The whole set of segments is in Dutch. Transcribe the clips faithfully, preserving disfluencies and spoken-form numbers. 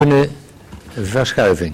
interne verschuiving.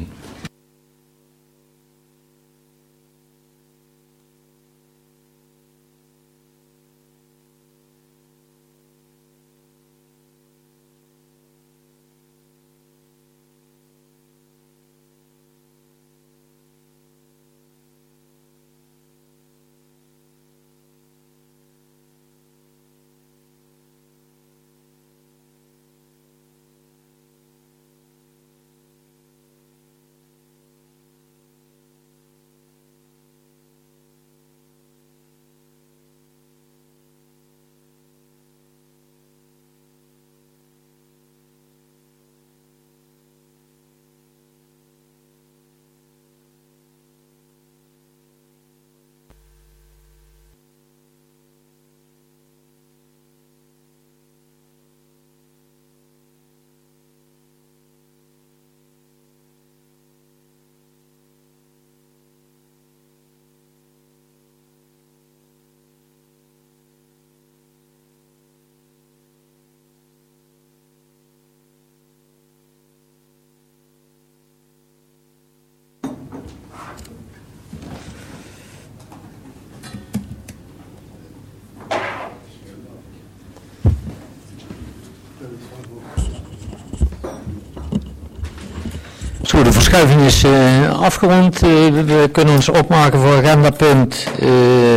Zo, de verschuiving is uh, afgerond. Uh, we kunnen ons opmaken voor agendapunt uh,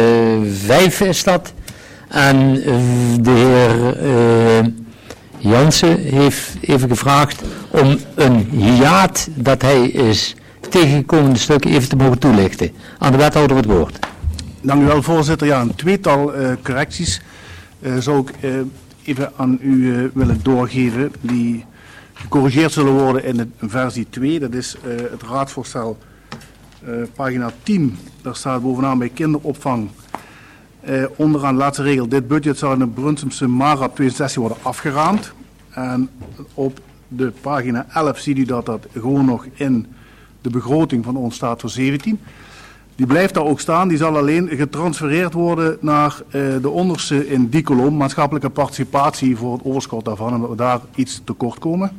vijf is dat. En uh, de heer uh, Jansen heeft even gevraagd om een hiaat dat hij is tegengekomen stuk even te mogen toelichten. Aan de wethouder het woord. Dank u wel, voorzitter. Ja, een tweetal uh, correcties uh, zou ik uh, even aan u uh, willen doorgeven die gecorrigeerd zullen worden in de versie twee. Dat is uh, het raadsvoorstel uh, pagina tien. Daar staat bovenaan bij kinderopvang uh, onderaan de laatste regel. Dit budget zal in de Brunsumse MARA tweeduizend zestien worden afgeraamd. En op de pagina elf ziet u dat dat gewoon nog in de begroting van ons staat voor zeventien. Die blijft daar ook staan. Die zal alleen getransfereerd worden naar uh, de onderste in die kolom. Maatschappelijke participatie voor het overschot daarvan. Omdat we daar iets tekort komen.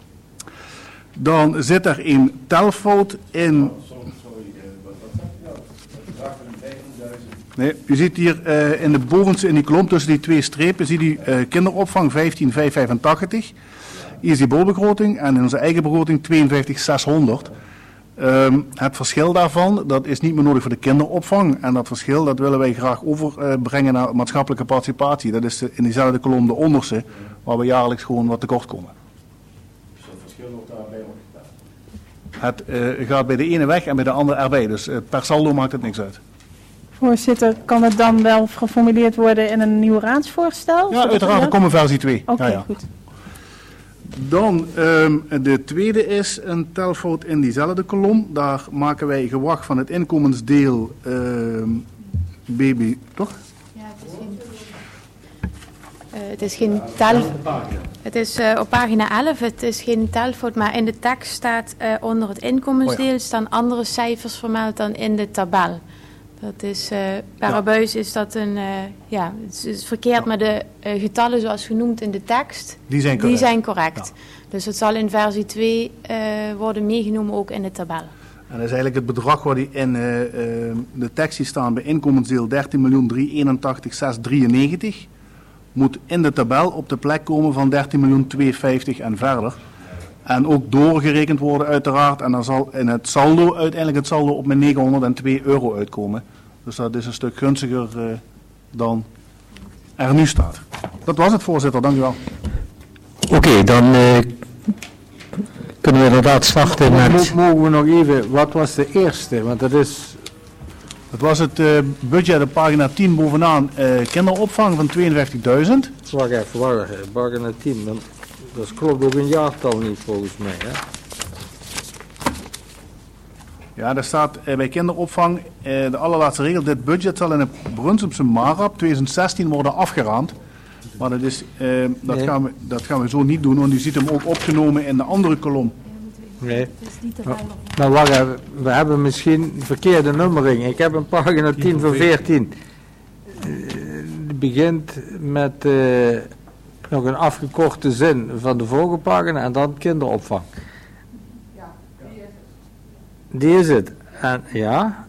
Dan zit er een telfout in. Nee, u ziet hier uh, in de bovenste in die kolom tussen die twee strepen. Ziet u uh, kinderopvang vijftien vijfhonderdvijfentachtig. Hier is die bolbegroting. En in onze eigen begroting tweeënvijftig zeshonderd. Um, het verschil daarvan, dat is niet meer nodig voor de kinderopvang. En dat verschil, dat willen wij graag overbrengen uh, naar maatschappelijke participatie. Dat is de, in diezelfde kolom de onderste, waar we jaarlijks gewoon wat tekort komen. Dus dat verschil wordt daarbij opgeteld? Het uh, gaat bij de ene weg en bij de andere erbij. Dus uh, per saldo maakt het niks uit. Voorzitter, kan het dan wel geformuleerd worden in een nieuw raadsvoorstel? Ja, uiteraard, er komt versie twee. Oké, okay, ja, ja. goed. Dan, um, de tweede is een telfout in diezelfde kolom. Daar maken wij gewag van het inkomensdeel um, B B, toch? Ja, het is geen, uh, het is geen tel... Het is uh, op pagina elf, het is geen telfout, maar in de tekst staat uh, onder het inkomensdeel oh ja. staan andere cijfers vermeld dan in de tabel. Dat is, uh, Parabuis ja. is dat een, uh, ja, het is verkeerd, ja. maar de uh, getallen zoals genoemd in de tekst, die zijn correct. Die zijn correct. Ja. Dus het zal in versie twee uh, worden meegenomen ook in de tabel. En dat is eigenlijk het bedrag waar die in uh, uh, de tekst staan bij inkomensdeel dertien miljoen driehonderdeenentachtig zeshonderddrieënnegentig. Moet in de tabel op de plek komen van dertien miljoen tweehonderdvijftig en verder. En ook doorgerekend worden uiteraard. En dan zal in het saldo uiteindelijk het saldo op mijn negenhonderdtwee euro uitkomen. Dus dat is een stuk gunstiger uh, dan er nu staat. Dat was het, voorzitter. Dank u wel. Oké, okay, dan uh, kunnen we inderdaad starten met... Mogen we nog even, wat was de eerste? Want dat is... Dat was het uh, budget op pagina tien bovenaan uh, kinderopvang van tweeënvijftigduizend. Wacht even, wacht even. Pagina tien, dan, dat klopt ook een jaartal niet volgens mij, hè? Ja, daar staat uh, bij kinderopvang uh, de allerlaatste regel. Dit budget zal in de Brunsumse MARA tweeduizend zestien worden afgeraamd. Maar dat, is, uh, dat, nee. gaan we, dat gaan we zo niet doen, want u ziet hem ook opgenomen in de andere kolom. Nee, maar, maar wacht even, we hebben misschien verkeerde nummering. Ik heb een pagina tien van veertien. Het begint met uh, nog een afgekorte zin van de vorige pagina en dan kinderopvang. Die is het. En ja.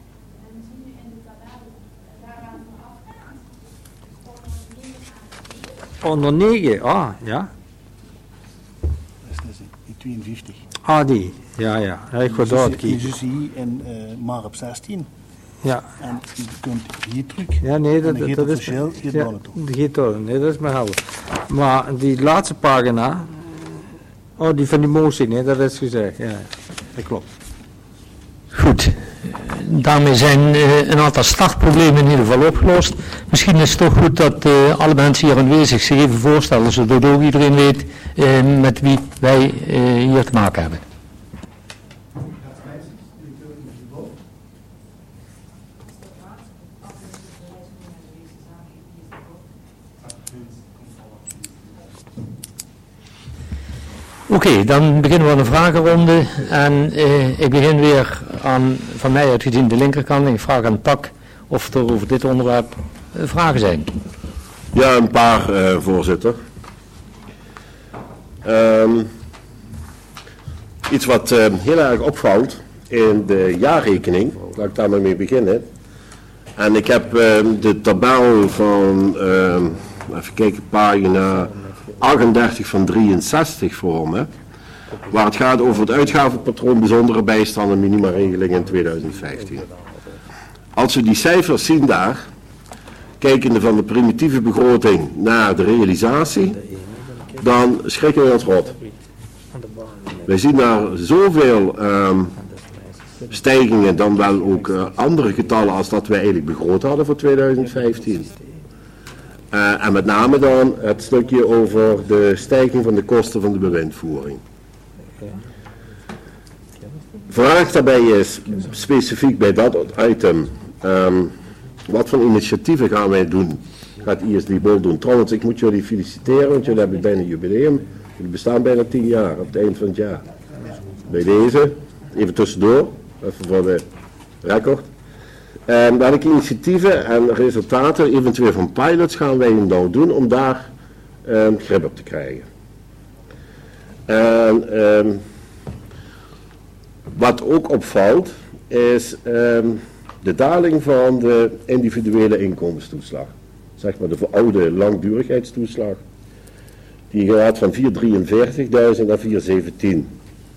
Onder negen, ah, ja. Dat is dus die tweeënvijftig. Ah, die. Ja, ja. ja ik ga daar kijken. Je ziet hier en uh, maar op zestien. Ja. En je kunt hier terug. Ja, nee, dat, dat, dat is verschil. Ja, die gaat door. Nee, dat is maar helder. Maar die laatste pagina. Oh, die van die motie, nee, dat is gezegd. Ja, dat klopt. Goed. Daarmee zijn uh, een aantal startproblemen in ieder geval opgelost. Misschien is het toch goed dat uh, alle mensen hier aanwezig zich even voorstellen, zodat ook iedereen weet uh, met wie wij uh, hier te maken hebben. Oké, okay, dan beginnen we aan de vragenronde en uh, ik begin weer aan, van mij uit gezien de linkerkant, en ik vraag aan Tak of er over dit onderwerp uh, vragen zijn. Ja, een paar, uh, voorzitter. Um, iets wat uh, heel erg opvalt in de jaarrekening, laat ik daar maar mee beginnen. En ik heb uh, de tabel van, uh, even kijken, pagina achtendertig van drieënzestig voor me, waar het gaat over het uitgavenpatroon bijzondere bijstand en minimaregeling in tweeduizend vijftien. Als we die cijfers zien daar, kijkende van de primitieve begroting naar de realisatie, dan schrikken we ons rot. Wij zien daar zoveel um, stijgingen, dan wel ook uh, andere getallen als dat wij eigenlijk begroot hadden voor tweeduizend vijftien. Uh, en met name dan het stukje over de stijging van de kosten van de bewindvoering. Vraag daarbij is, specifiek bij dat item, um, wat voor initiatieven gaan wij doen? Gaat I S D Bol doen? Trouwens, ik moet jullie feliciteren, want jullie hebben bijna een jubileum. Jullie bestaan bijna tien jaar, op het eind van het jaar. Bij deze, even tussendoor, even voor de record. En welke initiatieven en resultaten, eventueel van pilots, gaan wij nou doen om daar um, grip op te krijgen. En um, wat ook opvalt, is um, de daling van de individuele inkomenstoeslag. Zeg maar de veroude langdurigheidstoeslag. Die gaat van vierhonderddrieënveertigduizend naar vierhonderdzeventien.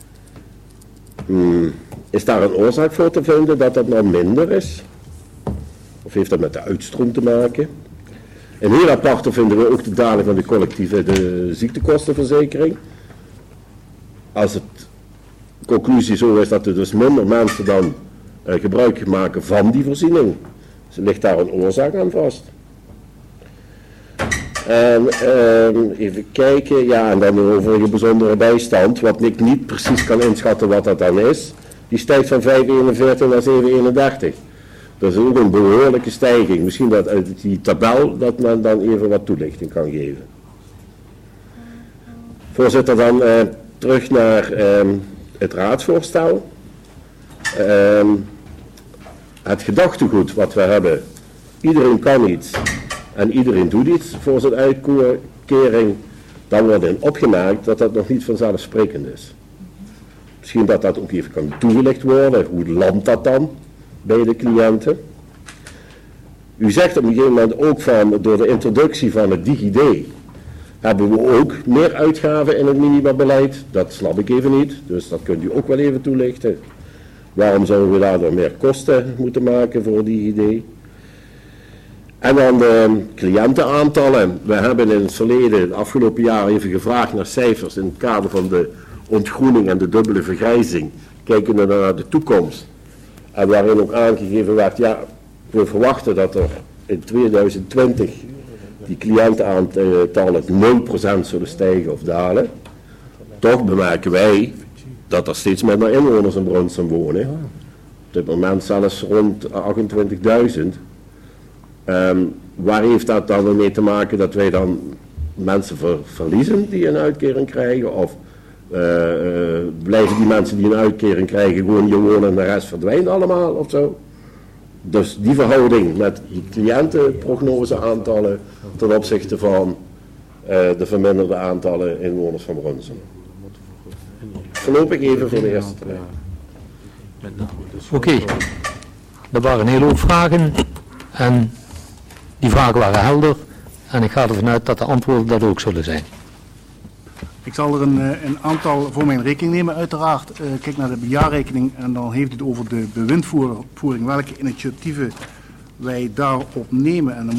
Hmm. Is daar een oorzaak voor te vinden dat dat nou minder is? Of heeft dat met de uitstroom te maken? En heel apart vinden we ook de daling van de collectieve de ziektekostenverzekering. Als het conclusie zo is dat er dus minder mensen dan uh, gebruik maken van die voorziening, dus ligt daar een oorzaak aan vast. En uh, even kijken, ja, en dan de overige bijzondere bijstand, wat ik niet precies kan inschatten wat dat dan is, die stijgt van vijf komma eenenveertig naar zeven komma eenendertig. Dat is ook een behoorlijke stijging. Misschien dat uit die tabel dat men dan even wat toelichting kan geven. Voorzitter, dan uh, terug naar um, het raadsvoorstel. Um, het gedachtegoed wat we hebben, iedereen kan iets en iedereen doet iets voor zijn uitkering, dan wordt in opgemerkt dat dat nog niet vanzelfsprekend is. Misschien dat dat ook even kan toegelicht worden, hoe landt dat dan bij de cliënten. U zegt op een gegeven moment ook van, door de introductie van het DigiD, hebben we ook meer uitgaven in het minimabeleid. Dat snap ik even niet, dus dat kunt u ook wel even toelichten. Waarom zouden we daardoor meer kosten moeten maken voor DigiD? En dan de cliëntenaantallen. We hebben in het verleden, het afgelopen jaar, even gevraagd naar cijfers in het kader van de ontgroening en de dubbele vergrijzing. Kijken we naar de toekomst. En waarin ook aangegeven werd, ja, we verwachten dat er in tweeduizend twintig die cliëntenaantallen nul procent zullen stijgen of dalen. Toch bemerken wij dat er steeds minder inwoners in Brunssum wonen. Op dit moment zelfs rond achtentwintigduizend. Um, waar heeft dat dan mee te maken dat wij dan mensen ver, verliezen die een uitkering krijgen? Of uh, uh, blijven die mensen die een uitkering krijgen gewoon hier wonen en de rest verdwijnt allemaal of zo? Dus die verhouding met die cliëntenprognoseaantallen ten opzichte van uh, de verminderde aantallen inwoners van Brunssum. Voorlopig even voor de eerste termijn. Oké, okay. Er waren een hele hoop vragen en die vragen waren helder en ik ga ervan uit dat de antwoorden dat ook zullen zijn. Ik zal er een, een aantal voor mijn rekening nemen uiteraard. Uh, kijk naar de jaarrekening en dan heeft het over de bewindvoering, welke initiatieven wij daarop nemen. En dan